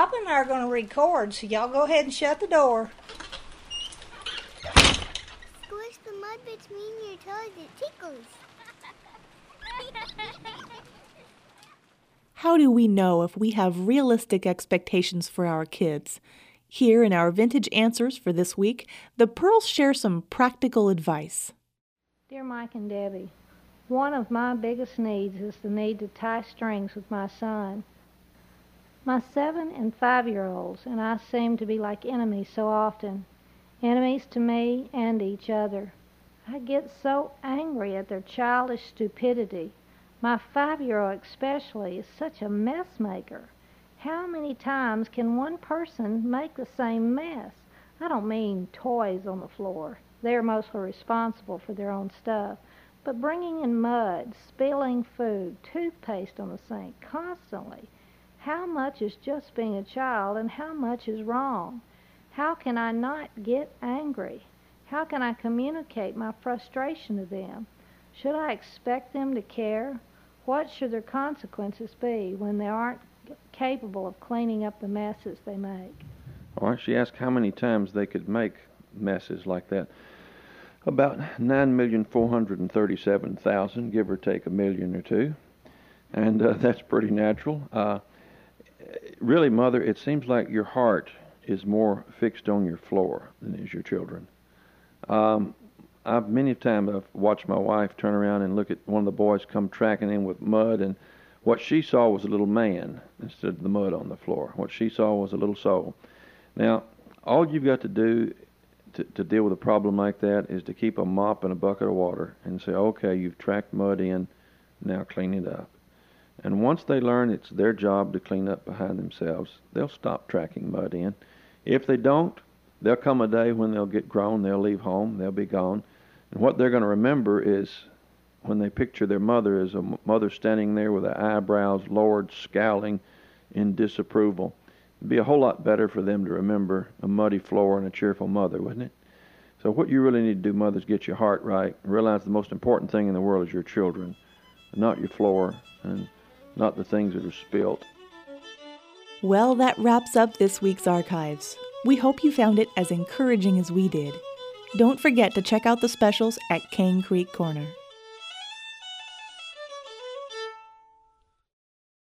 Papa and I are going to record, so y'all go ahead and shut the door. Squish the mud between your toes, it tickles. How do we know if we have realistic expectations for our kids? Here in our Vintage Answers for this week, the Pearls share some practical advice. Dear Mike and Debbie, one of my biggest needs is the need to tie strings with my son. My 7 and 5-year-olds and I seem to be like enemies so often, enemies to me and each other. I get so angry at their childish stupidity. My 5-year-old especially is such a mess maker. How many times can one person make the same mess? I don't mean toys on the floor. They're mostly responsible for their own stuff. But bringing in mud, spilling food, toothpaste on the sink constantly. How much is just being a child and how much is wrong? How can I not get angry? How can I communicate my frustration to them? Should I expect them to care? What should their consequences be when they aren't capable of cleaning up the messes they make? Well, she asked how many times they could make messes like that. About 9,437,000, give or take a million or two. And that's pretty natural. Really, Mother, it seems like your heart is more fixed on your floor than is your children. Many times I've watched my wife turn around and look at one of the boys come tracking in with mud, and what she saw was a little man instead of the mud on the floor. What she saw was a little soul. Now, all you've got to do to deal with a problem like that is to keep a mop and a bucket of water and say, okay, you've tracked mud in, now clean it up. And once they learn it's their job to clean up behind themselves, they'll stop tracking mud in. If they don't, there'll come a day when they'll get grown, they'll leave home, they'll be gone. And what they're going to remember is when they picture their mother as a mother standing there with her eyebrows lowered, scowling in disapproval. It'd be a whole lot better for them to remember a muddy floor and a cheerful mother, wouldn't it? So what you really need to do, mothers, get your heart right. Realize the most important thing in the world is your children, not your floor and not the things that are spilt. Well, that wraps up this week's archives. We hope you found it as encouraging as we did. Don't forget to check out the specials at Cane Creek Corner.